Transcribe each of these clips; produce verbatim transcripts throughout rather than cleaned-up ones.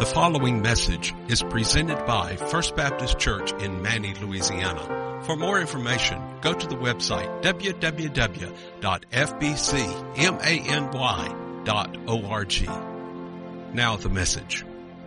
The following message is presented by First Baptist Church in Many, Louisiana. For more information, go to the website w w w dot f b c many dot org. Now the message.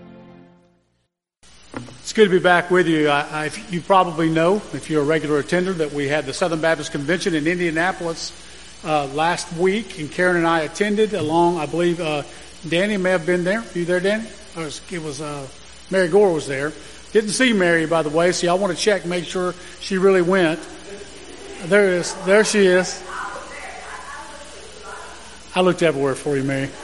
It's good to be back with you. I, I, you probably know, if you're a regular attender, that we had the Southern Baptist Convention in Indianapolis uh, last week, and Karen and I attended along, I believe, uh, Danny may have been there. Were you there, Danny? Or it was, it was uh, Mary Gore was there. Didn't see Mary, by the way, so I want to check, make sure she really went. There is. There she is. I looked everywhere for you, Mary.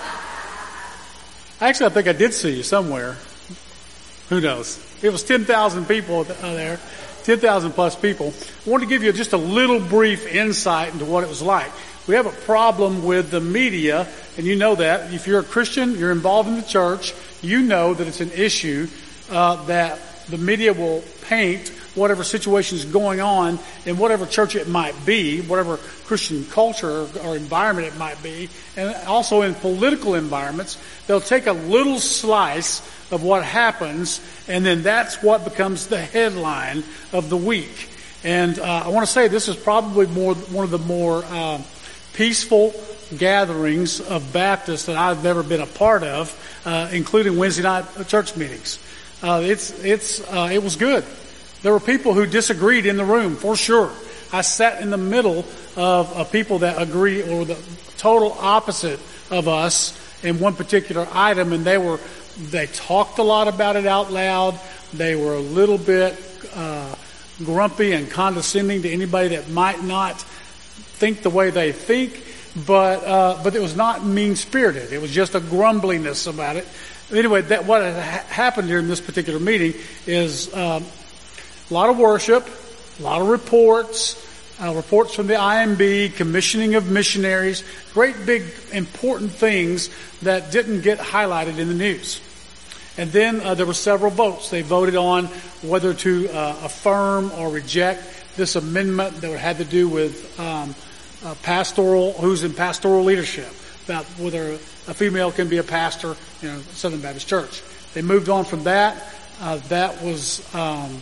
Actually, I think I did see you somewhere. Who knows? It was ten thousand people there, ten thousand plus people. I want to give you just a little brief insight into what it was like. We have a problem with the media, and you know that. If you're a Christian, you're involved in the church, you know that it's an issue uh, that the media will paint whatever situation is going on in whatever church it might be, whatever Christian culture or, or environment it might be, and also in political environments, they'll take a little slice of what happens, and then that's what becomes the headline of the week. And uh, I want to say this is probably more one of the more uh, peaceful gatherings of Baptists that I've never been a part of, uh, including Wednesday night church meetings. Uh, it's it's uh, it was good. There were people who disagreed in the room, for sure. I sat in the middle of uh, people that agree or the total opposite of us in one particular item, and they were they talked a lot about it out loud. They were a little bit uh, grumpy and condescending to anybody that might not think the way they think, but uh, but it was not mean-spirited. It was just a grumbliness about it. Anyway, that what had ha- happened during this particular meeting is um, a lot of worship, a lot of reports, uh, reports from the I M B, commissioning of missionaries, great big important things that didn't get highlighted in the news. And then uh, there were several votes. They voted on whether to uh, affirm or reject this amendment that had to do with um, uh, pastoral, who's in pastoral leadership, about whether a female can be a pastor in a Southern Baptist church. They moved on from that. Uh, that was um,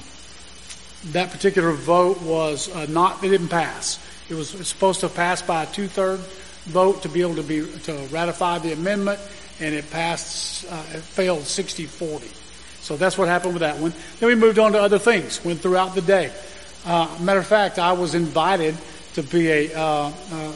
that particular vote was uh, not. It didn't pass. It was it's supposed to pass by a two-third vote to be able to be to ratify the amendment, and it passed. Uh, it failed sixty forty. So that's what happened with that one. Then we moved on to other things. Went throughout the day. Uh, matter of fact, I was invited to be a uh, uh,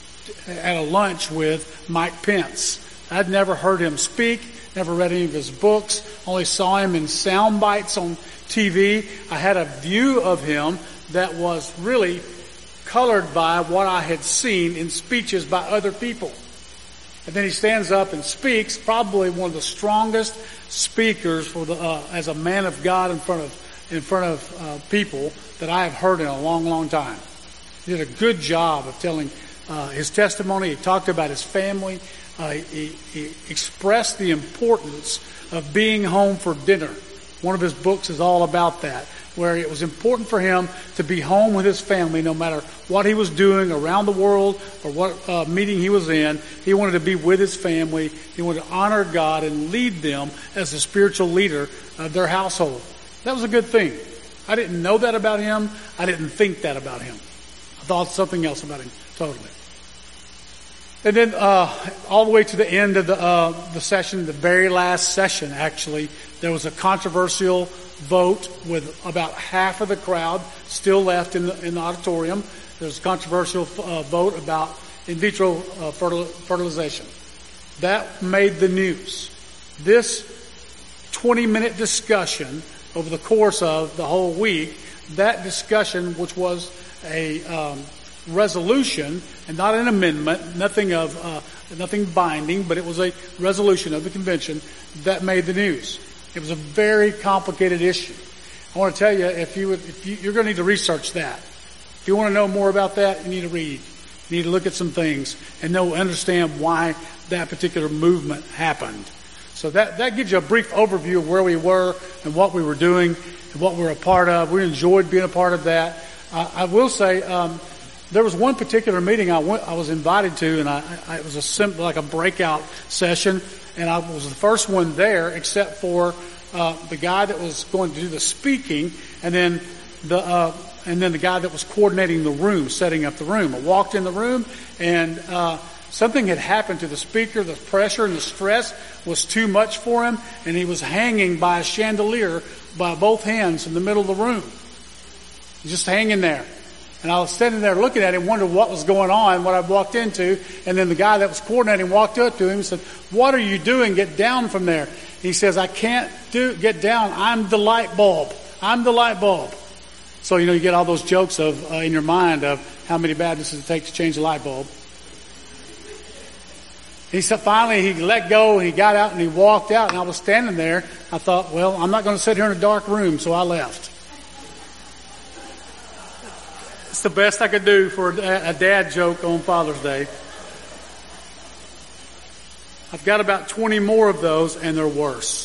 at a lunch with Mike Pence. I'd never heard him speak, never read any of his books, only saw him in sound bites on T V. I had a view of him that was really colored by what I had seen in speeches by other people. And then he stands up and speaks, probably one of the strongest speakers for the uh, as a man of God in front of in front of uh, people that I have heard in a long, long time. He did a good job of telling uh, his testimony. He talked about his family. Uh, he, he expressed the importance of being home for dinner. One of his books is all about that, where it was important for him to be home with his family no matter what he was doing around the world or what uh, meeting he was in. He wanted to be with his family. He wanted to honor God and lead them as the spiritual leader of their household. That was a good thing. I didn't know that about him. I didn't think that about him. I thought something else about him, totally. And then uh all the way to the end of the uh the session, the very last session actually, there was a controversial vote with about half of the crowd still left in the in the auditorium. There was a controversial uh, vote about in vitro uh, fertil- fertilization. That made the news. This twenty-minute discussion over the course of the whole week, that discussion, which was a um resolution and not an amendment, nothing of uh, nothing binding, but it was a resolution of the convention that made the news. It was a very complicated issue. I want to tell you, if you would, if you, you're going to need to research that. If you want to know more about that, you need to read. You need to look at some things and know, understand why that particular movement happened. So that that gives you a brief overview of where we were and what we were doing and what we were a part of. We enjoyed being a part of that. Uh, I will say. Um, there was one particular meeting I went, I was invited to, and I, I it was a simple, like a breakout session, and I was the first one there, except for uh, the guy that was going to do the speaking, and then the uh, and then the guy that was coordinating the room, setting up the room. I walked in the room, and uh, something had happened to the speaker. The pressure and the stress was too much for him, and he was hanging by a chandelier by both hands in the middle of the room, just hanging there. And I was standing there looking at him, wondering what was going on, what I walked into. And then the guy that was coordinating walked up to him and said, "What are you doing? Get down from there." He says, "I can't do get down. I'm the light bulb. I'm the light bulb." So, you know, you get all those jokes of uh, in your mind of how many Baptists it takes to change a light bulb. He said finally he let go and he got out and he walked out, and I was standing there. I thought, well, I'm not going to sit here in a dark room, so I left. It's the best I could do for a dad joke on Father's Day. I've got about twenty more of those, and they're worse.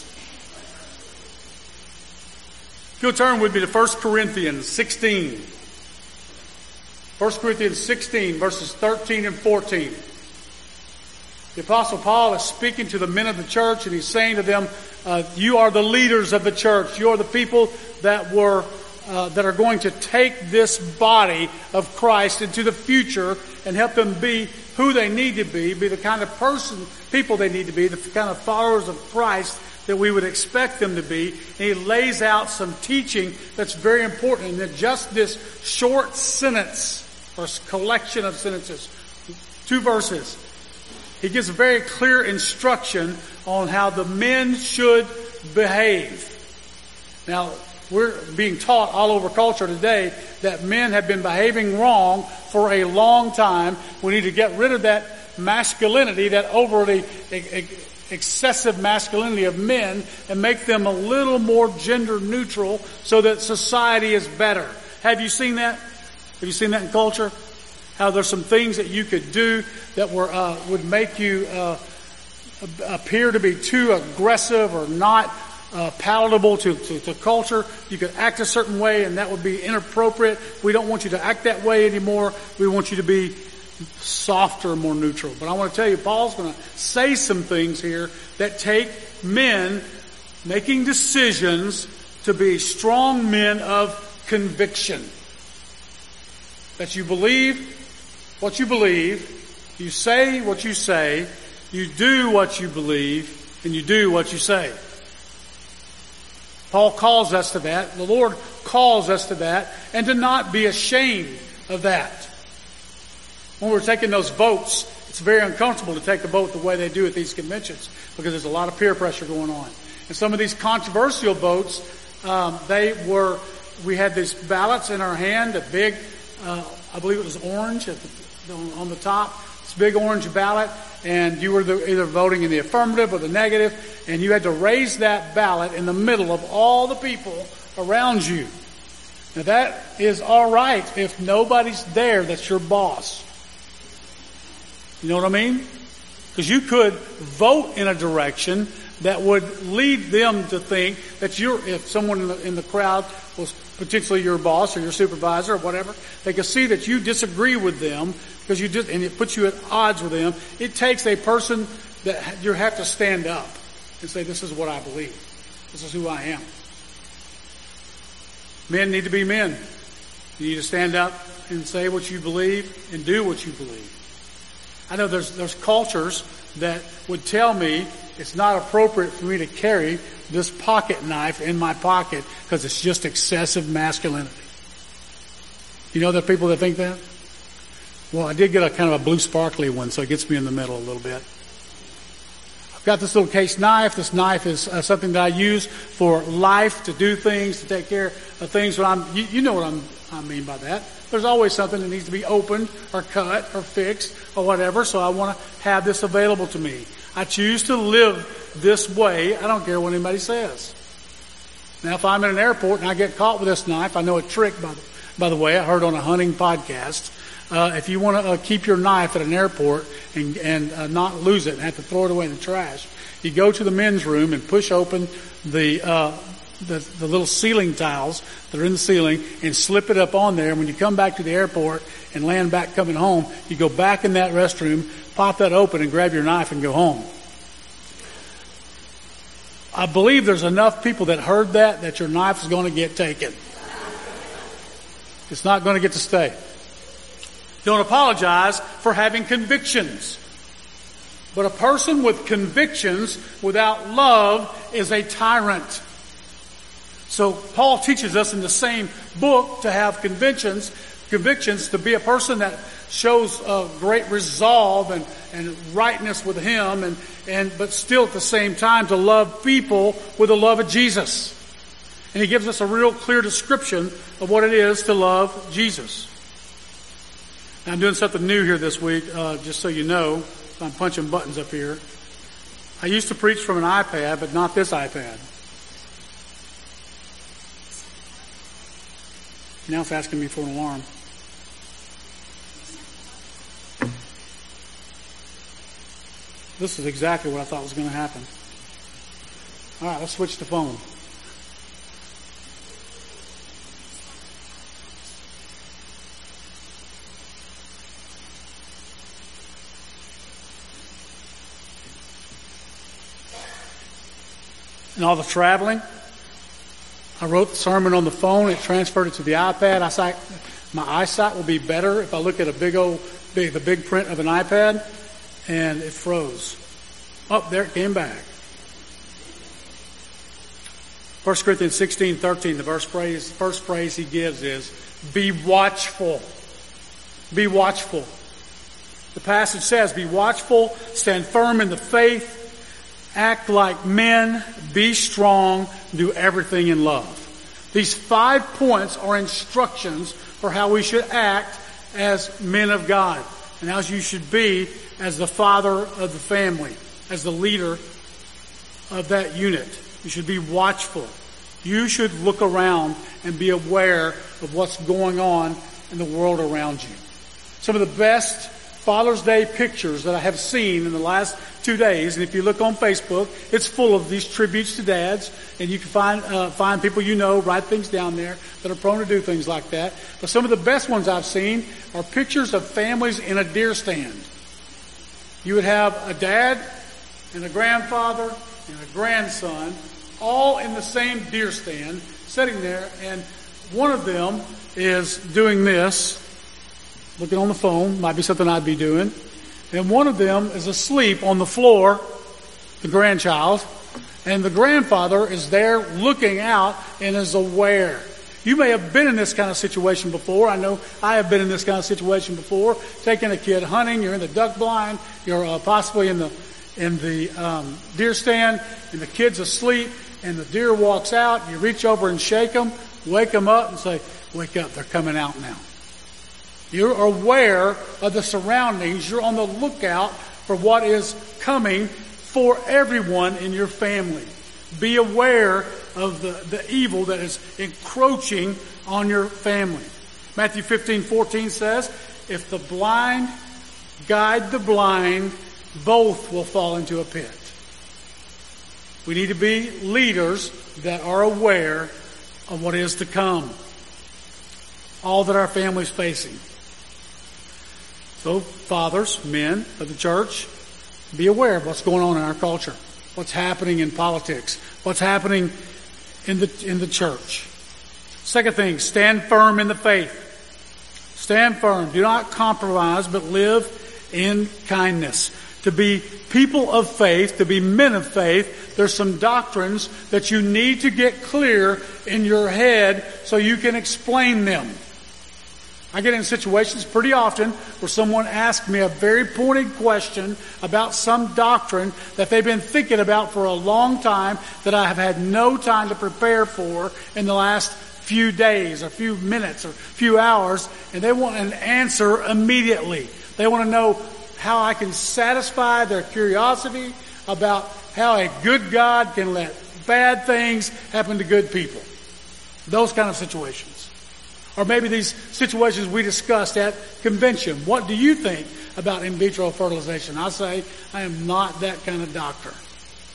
If you'll turn with me to First Corinthians sixteen. First Corinthians sixteen, verses thirteen and fourteen. The Apostle Paul is speaking to the men of the church, and he's saying to them, uh, you are the leaders of the church. You are the people that were Uh, that are going to take this body of Christ into the future and help them be who they need to be, be the kind of person, people they need to be, the kind of followers of Christ that we would expect them to be. And he lays out some teaching that's very important. And that just this short sentence, or collection of sentences, two verses, he gives a very clear instruction on how the men should behave. Now, we're being taught all over culture today that men have been behaving wrong for a long time. We need to get rid of that masculinity, that overly excessive masculinity of men, and make them a little more gender neutral so that society is better. Have you seen that? Have you seen that in culture? How there's some things that you could do that were uh, would make you uh, appear to be too aggressive or not Uh, palatable to, to, to culture. You could act a certain way and that would be inappropriate. We don't want you to act that way anymore. We want you to be softer, more neutral. But I want to tell you, Paul's going to say some things here that take men making decisions to be strong men of conviction. That you believe what you believe, you say what you say, you do what you believe, and you do what you say. Paul calls us to that. The Lord calls us to that, and to not be ashamed of that. When we're taking those votes, it's very uncomfortable to take a vote the way they do at these conventions because there's a lot of peer pressure going on. And some of these controversial votes, um, they were, we had these ballots in our hand, a big, uh, I believe it was orange at the, on the top, this big orange ballot, and you were the, either voting in the affirmative or the negative, and you had to raise that ballot in the middle of all the people around you. Now that is all right if nobody's there that's your boss. You know what I mean? Because you could vote in a direction that would lead them to think that you're, if someone in the, in the crowd was potentially your boss or your supervisor or whatever, they could see that you disagree with them because you just, and it puts you at odds with them. It takes a person that you have to stand up and say, this is what I believe. This is who I am. Men need to be men. You need to stand up and say what you believe and do what you believe. I know there's, there's cultures that would tell me it's not appropriate for me to carry this pocket knife in my pocket because it's just excessive masculinity. You know there are people that think that? Well, I did get a kind of a blue sparkly one, so it gets me in the middle a little bit. I've got this little case knife. This knife is uh, something that I use for life, to do things, to take care of things. When I'm, you, you know what I'm, I mean by that. There's always something that needs to be opened or cut or fixed or whatever, so I want to have this available to me. I choose to live this way. I don't care what anybody says. Now, if I'm in an airport and I get caught with this knife, I know a trick, by the, by the way, I heard on a hunting podcast. Uh, if you want to uh, keep your knife at an airport and, and uh, not lose it and have to throw it away in the trash, you go to the men's room and push open the uh, the, the little ceiling tiles that are in the ceiling and slip it up on there. And when you come back to the airport and land back coming home, you go back in that restroom, pop that open and grab your knife and go home. I believe there's enough people that heard that that your knife is going to get taken. It's not going to get to stay. Don't apologize for having convictions. But a person with convictions without love is a tyrant. So Paul teaches us in the same book to have convictions, convictions to be a person that shows a great resolve and, and rightness with him, and, and but still at the same time to love people with the love of Jesus. And he gives us a real clear description of what it is to love Jesus. Now, I'm doing something new here this week, uh, just so you know. I'm punching buttons up here. I used to preach from an iPad, but not this iPad. Now it's asking me for an alarm. This is exactly what I thought was going to happen. All right, let's switch to phone. And all the traveling, I wrote the sermon on the phone. It transferred it to the iPad. I said, my eyesight will be better if I look at a big old, big, the big print of an iPad. And it froze. Oh, there it came back. First Corinthians sixteen thirteen, the verse phrase, first phrase he gives is, be watchful. Be watchful. The passage says, be watchful, stand firm in the faith, act like men, be strong, do everything in love. These five points are instructions for how we should act as men of God and as you should be as the father of the family, as the leader of that unit. You should be watchful. You should look around and be aware of what's going on in the world around you. Some of the best Father's Day pictures that I have seen in the last two days, and if you look on Facebook, it's full of these tributes to dads, and you can find uh, find people you know, write things down there that are prone to do things like that. But some of the best ones I've seen are pictures of families in a deer stand. You would have a dad and a grandfather and a grandson all in the same deer stand sitting there, and one of them is doing this, looking on the phone, might be something I'd be doing, and one of them is asleep on the floor, the grandchild, and the grandfather is there looking out and is aware. You may have been in this kind of situation before. I know I have been in this kind of situation before. Taking a kid hunting, you're in the duck blind, you're uh, possibly in the in the um, deer stand, and the kid's asleep, and the deer walks out. You reach over and shake them, wake them up, and say, "Wake up! They're coming out now." You're aware of the surroundings. You're on the lookout for what is coming for everyone in your family. Be aware of the, the evil that is encroaching on your family. Matthew fifteen fourteen says, if the blind guide the blind, both will fall into a pit. We need to be leaders that are aware of what is to come. All that our family's facing. So, fathers, men of the church, be aware of what's going on in our culture. What's happening in politics. What's happening in the, in the church. Second thing, stand firm in the faith. Stand firm. Do not compromise, but live in kindness. To be people of faith, to be men of faith, there's some doctrines that you need to get clear in your head so you can explain them. I get in situations pretty often where someone asks me a very pointed question about some doctrine that they've been thinking about for a long time that I have had no time to prepare for in the last few days or few minutes or few hours, and they want an answer immediately. They want to know how I can satisfy their curiosity about how a good God can let bad things happen to good people. Those kind of situations. Or maybe these situations we discussed at convention. What do you think about in vitro fertilization? I say, I am not that kind of doctor.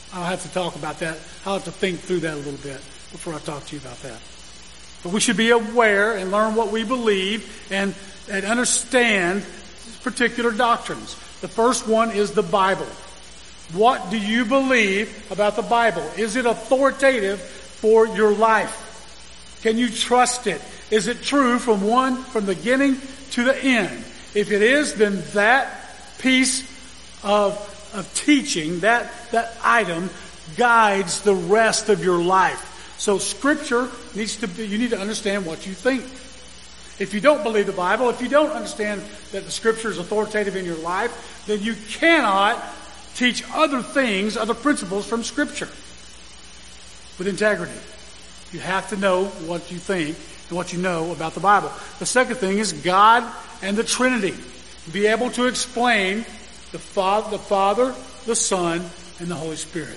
I'll have to talk about that. I'll have to think through that a little bit before I talk to you about that. But we should be aware and learn what we believe and, and understand particular doctrines. The first one is the Bible. What do you believe about the Bible? Is it authoritative for your life? Can you trust it? Is it true from one, from the beginning to the end? If it is, then that piece of, of teaching, that, that item guides the rest of your life. So Scripture needs to be, you need to understand what you think. If you don't believe the Bible, if you don't understand that the Scripture is authoritative in your life, then you cannot teach other things, other principles from Scripture with integrity. You have to know what you think and what you know about the Bible. The second thing is God and the Trinity. Be able to explain the Father, the Father, the Son, and the Holy Spirit.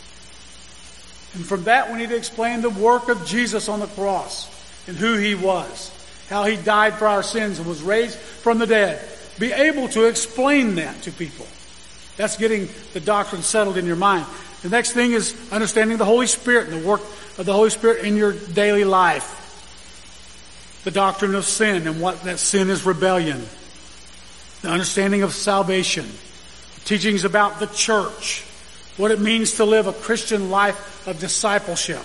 And from that, we need to explain the work of Jesus on the cross and who He was, how He died for our sins and was raised from the dead. Be able to explain that to people. That's getting the doctrine settled in your mind. The next thing is understanding the Holy Spirit and the work of the Holy Spirit in your daily life. The doctrine of sin and what that sin is rebellion. The understanding of salvation. Teachings about the church. What it means to live a Christian life of discipleship.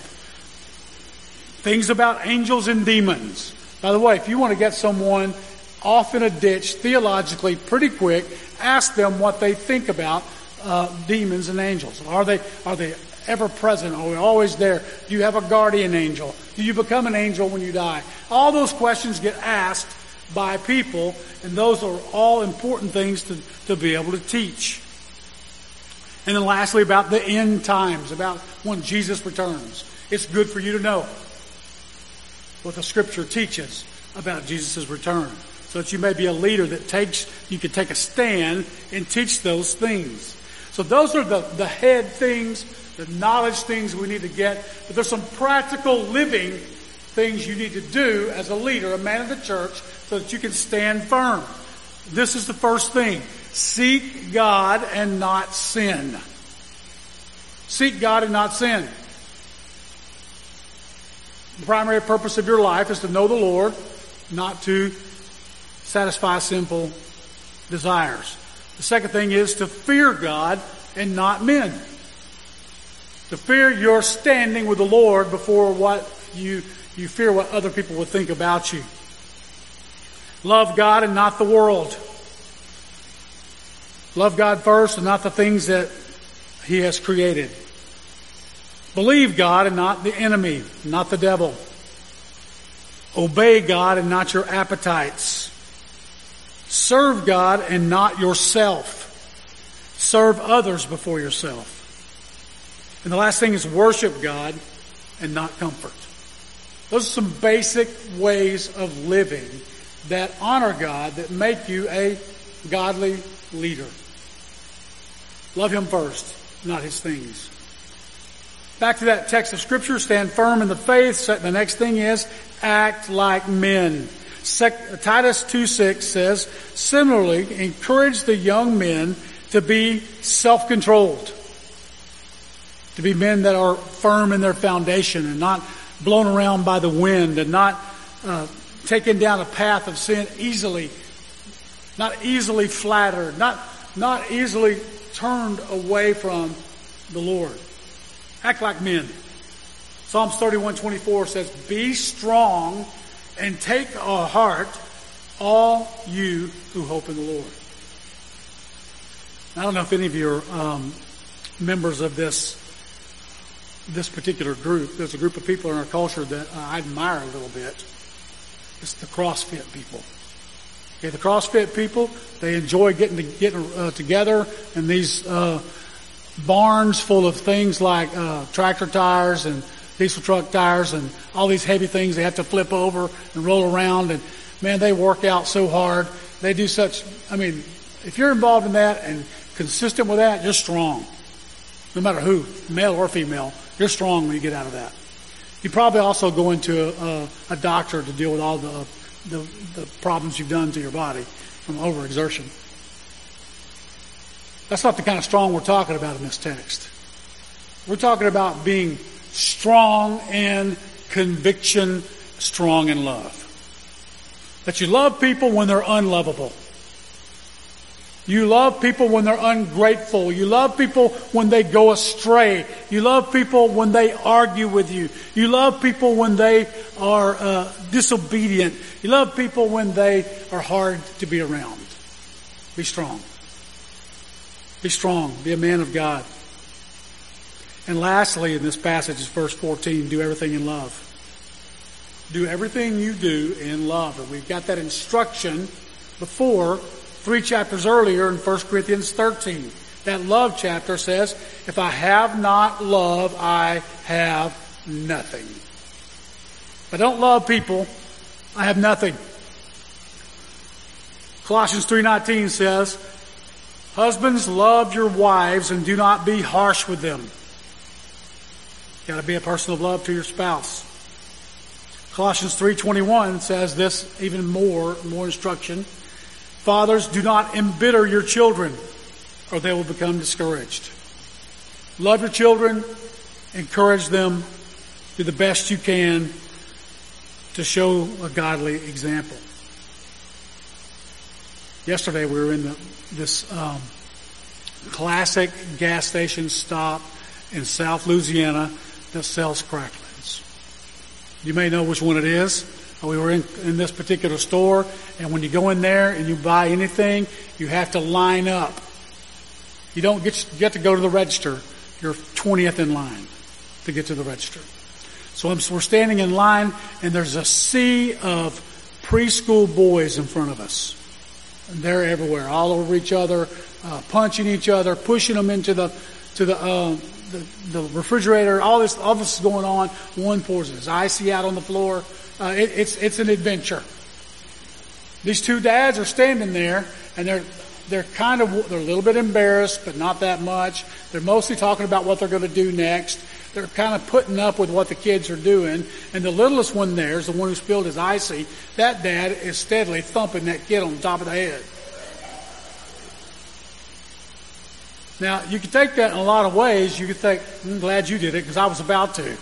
Things about angels and demons. By the way, if you want to get someone off in a ditch theologically pretty quick, ask them what they think about uh, demons and angels. Are they are they ever present? Are they always there? Do you have a guardian angel? Do you become an angel when you die? All those questions get asked by people, and those are all important things to, to be able to teach. And then lastly, about the end times, about when Jesus returns. It's good for you to know what the Scripture teaches about Jesus' return, so that you may be a leader that takes, you can take a stand and teach those things. So those are the, the head things, the knowledge things we need to get. But there's some practical living things you need to do as a leader, a man of the church, so that you can stand firm. This is the first thing. Seek God and not sin. Seek God and not sin. The primary purpose of your life is to know the Lord, not to satisfy sinful desires. The second thing is to fear God and not men. To fear your standing with the Lord before what you, you fear what other people would think about you. Love God and not the world. Love God first and not the things that He has created. Believe God and not the enemy, not the devil. Obey God and not your appetites. Serve God and not yourself. Serve others before yourself. And the last thing is worship God and not comfort. Those are some basic ways of living that honor God, that make you a godly leader. Love Him first, not His things. Back to that text of Scripture, stand firm in the faith. The next thing is act like men. Titus two six says, similarly, encourage the young men to be self-controlled. To be men that are firm in their foundation and not blown around by the wind and not uh, taken down a path of sin easily, not easily flattered, not, not easily turned away from the Lord. Act like men. Psalms thirty-one twenty-four says, be strong and take to heart all you who hope in the Lord. I don't know if any of you are um, members of this this particular group. There's a group of people in our culture that uh, I admire a little bit. It's the CrossFit people. Okay, the CrossFit people, they enjoy getting to, getting uh, together in these uh, barns full of things like uh, tractor tires and diesel truck tires and all these heavy things they have to flip over and roll around. And man, they work out so hard. They do such, I mean, if you're involved in that and consistent with that, you're strong. No matter who, male or female, you're strong when you get out of that. You probably also go into a, a doctor to deal with all the, the, the problems you've done to your body from overexertion. That's not the kind of strong we're talking about in this text. We're talking about being strong in conviction, strong in love. That you love people when they're unlovable. You love people when they're ungrateful. You love people when they go astray. You love people when they argue with you. You love people when they are uh, disobedient. You love people when they are hard to be around. Be strong. Be strong. Be a man of God. And lastly, in this passage is verse fourteen, do everything in love. Do everything you do in love. And we've got that instruction before, three chapters earlier in First Corinthians thirteen. That love chapter says, if I have not love, I have nothing. If I don't love people, I have nothing. Colossians three nineteen says, husbands, love your wives and do not be harsh with them. Got to be a person of love to your spouse. Colossians three twenty-one says this even more, more instruction. Fathers, do not embitter your children, or they will become discouraged. Love your children, encourage them, do the best you can to show a godly example. Yesterday we were in the, this um, classic gas station stop in South Louisiana that sells cracklins. You may know which one it is. We were in, in this particular store, and when you go in there and you buy anything, you have to line up. You don't get, get to go to the register. You're twentieth in line to get to the register. So I'm, we're standing in line, and there's a sea of preschool boys in front of us. And they're everywhere, all over each other, uh, punching each other, pushing them into the to the, uh, the the refrigerator. All this, all this is going on. One pours his icy out on the floor. Uh, it, it's it's an adventure. These two dads are standing there, and they're they're kind of they're a little bit embarrassed, but not that much. They're mostly talking about what they're going to do next. They're kind of putting up with what the kids are doing. And the littlest one there is the one who spilled his icy. That dad is steadily thumping that kid on the top of the head. Now, you can take that in a lot of ways. You could think, I'm glad you did it because I was about to.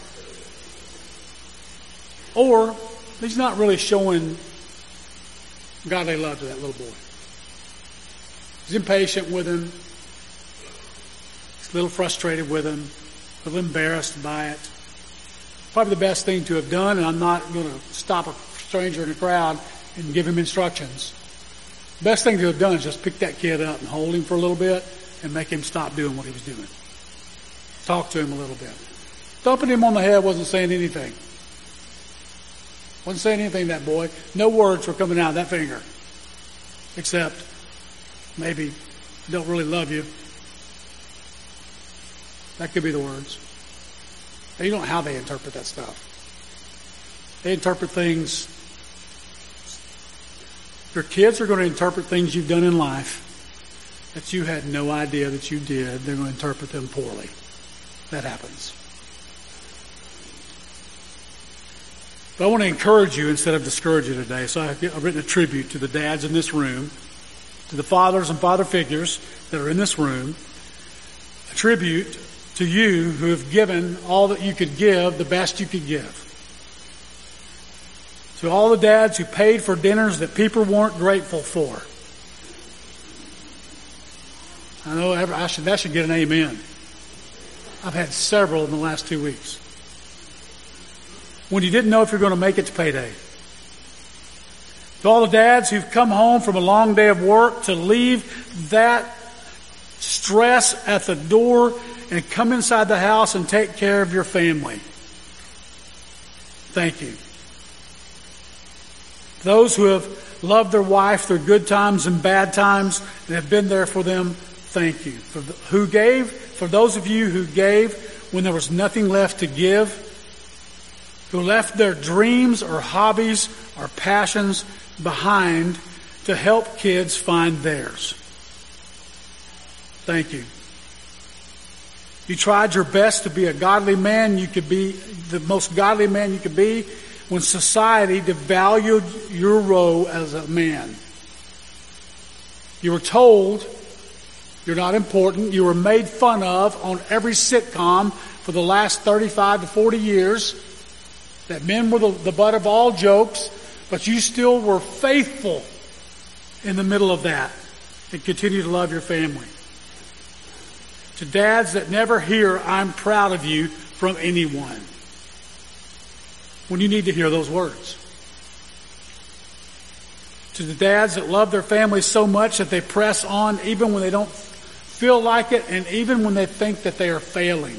Or, he's not really showing godly love to that little boy. He's impatient with him. He's a little frustrated with him. A little embarrassed by it. Probably the best thing to have done, and I'm not going to stop a stranger in a crowd and give him instructions. The best thing to have done is just pick that kid up and hold him for a little bit and make him stop doing what he was doing. Talk to him a little bit. Thumping him on the head wasn't saying anything. Wasn't saying anything, that boy. No words were coming out of that finger. Except, maybe, I don't really love you. That could be the words. They don't know how they interpret that stuff. They interpret things. Your kids are going to interpret things you've done in life that you had no idea that you did. They're going to interpret them poorly. That happens. But I want to encourage you instead of discourage you today. So I've written a tribute to the dads in this room, to the fathers and father figures that are in this room. A tribute to you who have given all that you could give, the best you could give. To all the dads who paid for dinners that people weren't grateful for. I know I should, that should get an amen. I've had several in the last two weeks. When you didn't know if you're going to make it to payday. To all the dads who've come home from a long day of work to leave that stress at the door and come inside the house and take care of your family. Thank you. Those who have loved their wife through good times and bad times and have been there for them, thank you. For the, who gave, for those of you who gave when there was nothing left to give, who left their dreams or hobbies or passions behind to help kids find theirs. Thank you. You tried your best to be a godly man. You could be the most godly man you could be when society devalued your role as a man. You were told you're not important. You were made fun of on every sitcom for the last thirty-five to forty years, that men were the, the butt of all jokes, but you still were faithful in the middle of that and continue to love your family. To dads that never hear, I'm proud of you from anyone, when you need to hear those words. To the dads that love their families so much that they press on even when they don't feel like it and even when they think that they are failing.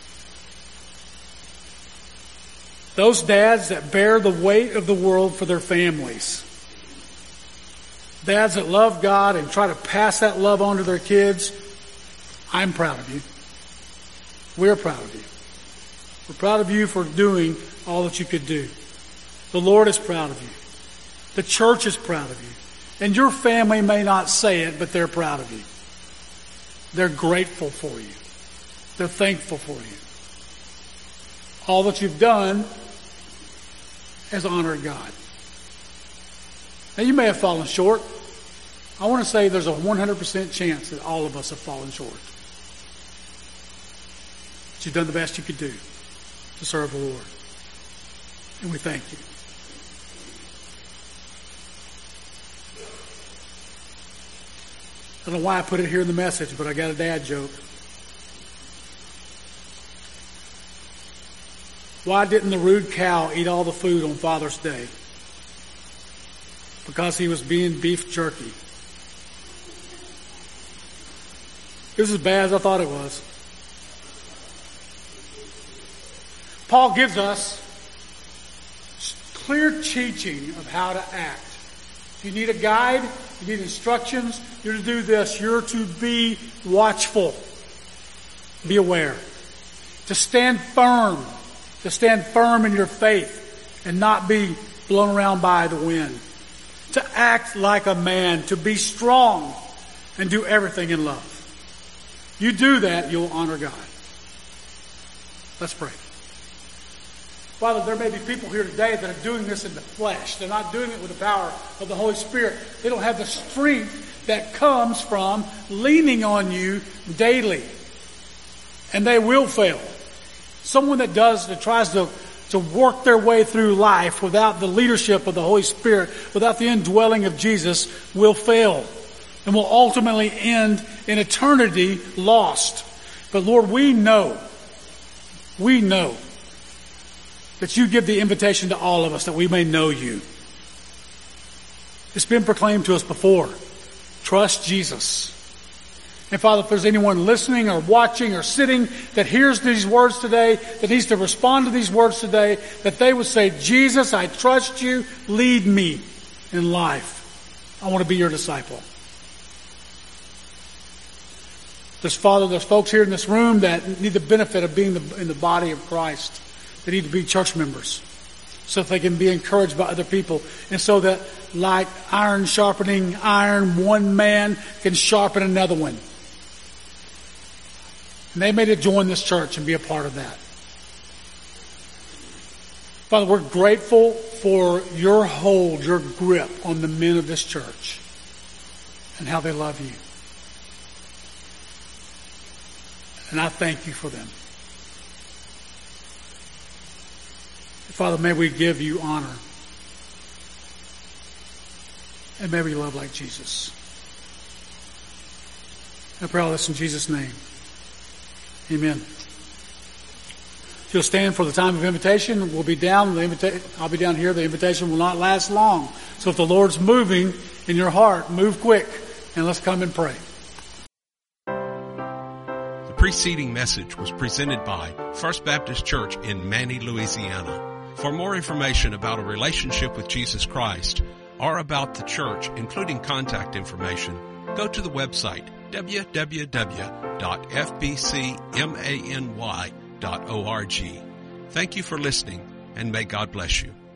Those dads that bear the weight of the world for their families. Dads that love God and try to pass that love on to their kids. I'm proud of you. We're proud of you. We're proud of you for doing all that you could do. The Lord is proud of you. The church is proud of you. And your family may not say it, but they're proud of you. They're grateful for you. They're thankful for you. All that you've done has honored God. Now you may have fallen short. I want to say there's a one hundred percent chance that all of us have fallen short. But you've done the best you could do to serve the Lord. And we thank you. I don't know why I put it here in the message, but I got a dad joke. Why didn't the rude cow eat all the food on Father's Day? Because he was being beef jerky. It was as bad as I thought it was. Paul gives us clear teaching of how to act. If you need a guide, you need instructions, you're to do this. You're to be watchful. Be aware. To stand firm. To stand firm in your faith and not be blown around by the wind. To act like a man. To be strong and do everything in love. You do that, you'll honor God. Let's pray. Father, there may be people here today that are doing this in the flesh. They're not doing it with the power of the Holy Spirit. They don't have the strength that comes from leaning on you daily. And they will fail. Someone that does, that tries to, to work their way through life without the leadership of the Holy Spirit, without the indwelling of Jesus, will fail. And will ultimately end in eternity lost. But Lord, we know, we know that you give the invitation to all of us that we may know you. It's been proclaimed to us before. Trust Jesus. And Father, if there's anyone listening or watching or sitting that hears these words today, that needs to respond to these words today, that they would say, Jesus, I trust you. Lead me in life. I want to be your disciple. There's, Father, there's folks here in this room that need the benefit of being the, in the body of Christ. They need to be church members so that they can be encouraged by other people. And so that like iron sharpening iron, one man can sharpen another one. And they may to join this church and be a part of that. Father, we're grateful for your hold, your grip on the men of this church and how they love you. And I thank you for them. Father, may we give you honor. And may we love like Jesus. I pray all this in Jesus' name. Amen. If you'll stand for the time of invitation, we'll be down. The invita- I'll be down here. The invitation will not last long. So if the Lord's moving in your heart, move quick and let's come and pray. The preceding message was presented by First Baptist Church in Manny, Louisiana. For more information about a relationship with Jesus Christ or about the church, including contact information, go to the website w w w dot f b c many dot org. Thank you for listening, and may God bless you.